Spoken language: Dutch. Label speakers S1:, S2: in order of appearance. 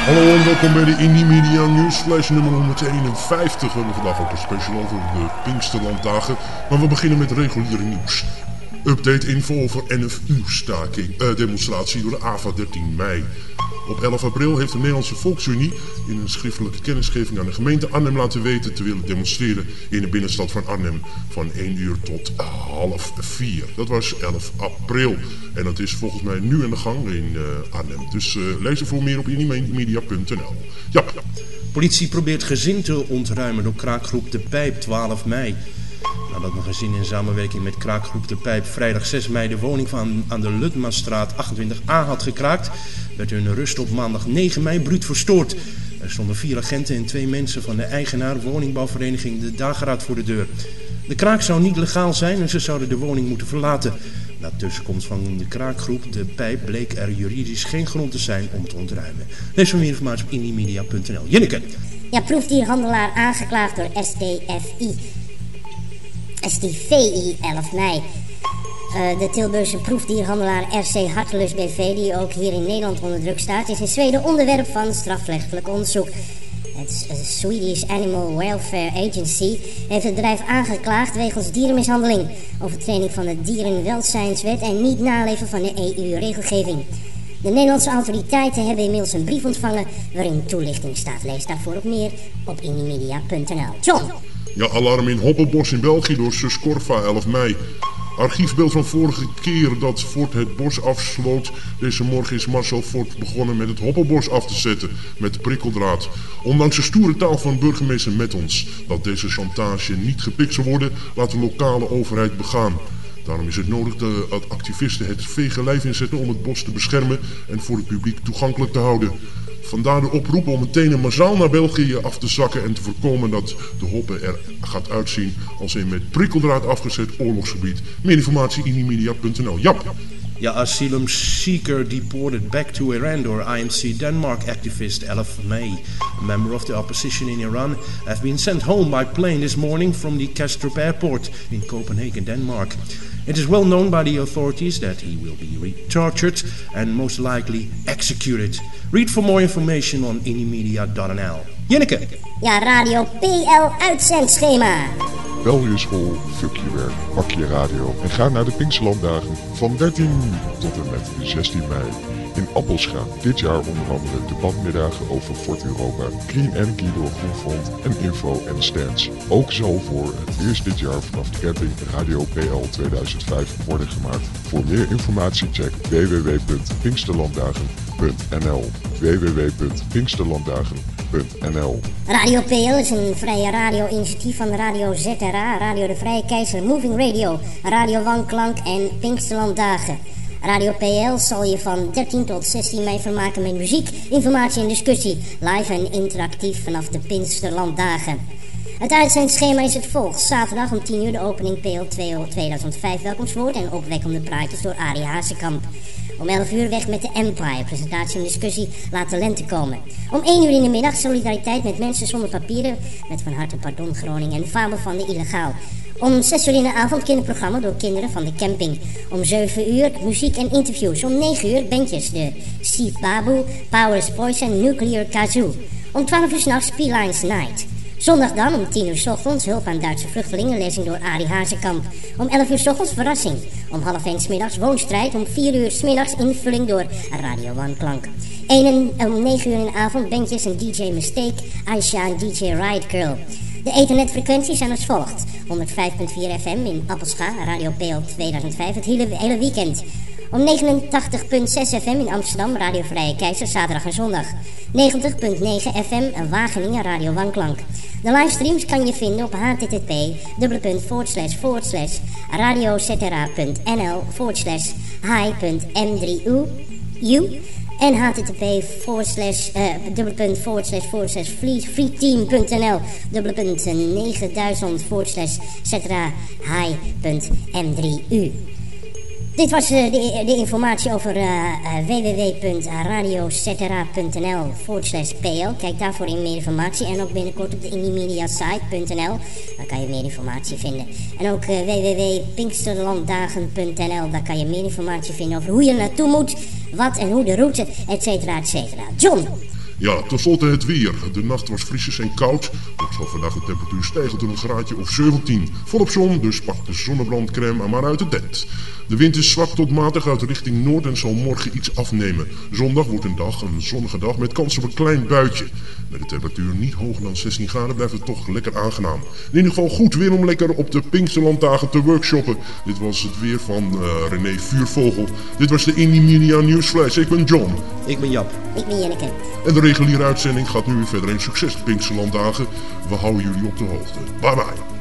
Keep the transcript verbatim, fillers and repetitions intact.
S1: Hallo en welkom bij de Indie Media Newsflash nummer honderdeenenvijftig. We hebben vandaag ook een special over de Pinksterlanddagen, maar we beginnen met reguliere nieuws. Update info over N F U-staking, eh, demonstratie door de A V A dertien mei. Op elf april heeft de Nederlandse Volksunie in een schriftelijke kennisgeving aan de gemeente Arnhem laten weten te willen demonstreren in de binnenstad van Arnhem van één uur tot half vier. Dat was elf april en dat is volgens mij nu aan de gang in uh, Arnhem. Dus uh, lees ervoor meer op indiemedia punt n l. Ja.
S2: Politie probeert gezin te ontruimen door kraakgroep De Pijp twaalf mei. Nadat een gezin in samenwerking met kraakgroep De Pijp vrijdag zes mei de woning van aan de Lutmastraat achtentwintig A had gekraakt, werd hun rust op maandag negen mei bruut verstoord. Er stonden vier agenten en twee mensen van de eigenaar woningbouwvereniging De Dageraad voor de deur. De kraak zou niet legaal zijn en ze zouden de woning moeten verlaten. Na tussenkomst van de kraakgroep De Pijp bleek er juridisch geen grond te zijn om te ontruimen. Lees voor meer informatie op indiemedia punt n l. Jinneke.
S3: Ja, proefdierhandelaar aangeklaagd door S T F I. S T V I elf mei. Uh, de Tilburgse proefdierhandelaar R C Hartelus B V, die ook hier in Nederland onder druk staat, is in Zweden onderwerp van strafrechtelijk onderzoek. Het Swedish Animal Welfare Agency heeft het bedrijf aangeklaagd wegens dierenmishandeling, overtreding van de Dierenwelzijnswet en niet naleven van de E U-regelgeving. De Nederlandse autoriteiten hebben inmiddels een brief ontvangen waarin toelichting staat. Lees daarvoor op meer op indiemedia punt n l. John!
S1: Ja, alarm in Hoppelbos in België door Sus Corva elf mei. Archiefbeeld van vorige keer dat Fort het bos afsloot. Deze morgen is Marcel Fort begonnen met het Hoppelbos af te zetten met de prikkeldraad. Ondanks de stoere taal van burgemeester Mettons dat deze chantage niet gepikt zou worden, laat de lokale overheid begaan. Daarom is het nodig dat activisten het vege lijf inzetten om het bos te beschermen en voor het publiek toegankelijk te houden. Vandaar de oproep om meteen massaal naar België af te zakken en te voorkomen dat de hoppe er gaat uitzien als een met prikkeldraad afgezet oorlogsgebied. Meer informatie in indiemedia punt n l. Jap.
S2: Ja, asylum seeker deported back to Iran door I M C Denmark activist elf mei. A member of the opposition in Iran has been sent home by plane this morning from the Kastrup airport in Copenhagen, Denmark. It is well known by the authorities that he will be re-tortured and most likely executed. Read for more information on indiemedia punt n l. Jinneke.
S3: Ja, Radio P L uitzendschema.
S4: Bel je school, fuck je werk, pak je radio en ga naar de Pinksterlanddagen van dertien tot en met zestien mei. In Appelscha, dit jaar onder andere debatmiddagen over Fort Europa, Green Energy door Groenfront en info en stands. Ook zal voor het eerst dit jaar vanaf de camping Radio P L tweeduizend vijf worden gemaakt. Voor meer informatie check w w w punt pinksterlanddagen punt n l w w w punt pinksterlanddagen punt n l.
S3: Radio P L is een vrije radio-initiatief van Radio Z R A, Radio de Vrije Keizer, Moving Radio, Radio Wanklank en Pinksterlanddagen. Radio P L zal je van dertien tot zestien mei vermaken met muziek, informatie en discussie, live en interactief vanaf de Pinksterlanddagen. Het uitzendschema is het volgt. Zaterdag om tien uur de opening P L tweeduizend vijf welkomstwoord en opwekkende praatjes door Arie Hazekamp. Om elf uur weg met de Empire, presentatie en discussie, laat de lente komen. Om één uur in de middag solidariteit met mensen zonder papieren, met van harte pardon Groningen en fabel van de illegaal. Om zes uur in de avond kinderprogramma door kinderen van de camping. Om zeven uur muziek en interviews. Om negen uur bandjes de Steve Babu, Powers Voice en Nuclear Kazoo. Om twaalf uur s'nachts P-Lines Night. Zondag dan om tien uur 's ochtends hulp aan Duitse vluchtelingen, lezing door Arie Hazekamp. Om elf uur 's ochtends verrassing. Om half één 's middags woonstrijd. Om vier uur 's middags invulling door Radio Wanklank. één en om negen uur in de avond bandjes en D J Mistake, Aisha en D J Riot Girl. De ethernetfrequenties zijn als volgt. honderdvijf komma vier F M in Appelscha, Radio P L tweeduizend vijf, het hele, hele weekend. Om negenentachtig komma zes F M in Amsterdam, Radio Vrije Keizer, zaterdag en zondag. negentig komma negen F M Wageningen, Radio Wanklank. De livestreams kan je vinden op http dubbele forward slash forward slash radiozra.nl forward slash hi.m drie u en http forward slash uh, dubbele punt forward slash forward slash freeteam.nl dubbele punt negenduizend forward slash zetra hi.m drie u. Dit was uh, de, de informatie over uh, uh, w w w punt radiozra.nl forward slash pl. Kijk daarvoor in meer informatie. En ook binnenkort op de indiemediasite punt n l. Daar kan je meer informatie vinden. En ook uh, w w w punt pinksterlanddagen punt n l. Daar kan je meer informatie vinden over hoe je er naartoe moet. Wat en hoe de route, et cetera, et cetera. John!
S1: Ja, tenslotte het weer. De nacht was frisjes en koud. Toch zal vandaag de temperatuur stijgen tot een graadje of zeventien. Volop zon, dus pak de zonnebrandcrème maar uit de tent. De wind is zwak tot matig uit richting noord en zal morgen iets afnemen. Zondag wordt een dag, een zonnige dag met kans op een klein buitje. Met de temperatuur niet hoger dan zestien graden blijft het toch lekker aangenaam. In ieder geval goed weer om lekker op de Pinksterlanddagen te workshoppen. Dit was het weer van uh, René Vuurvogel. Dit was de Indie Media Newsflash. Ik ben John.
S2: Ik ben Jap.
S3: Ik ben Jenneke.
S1: En de reguliere uitzending gaat nu weer verder in succes. Pinksterlanddagen. We houden jullie op de hoogte. Bye bye.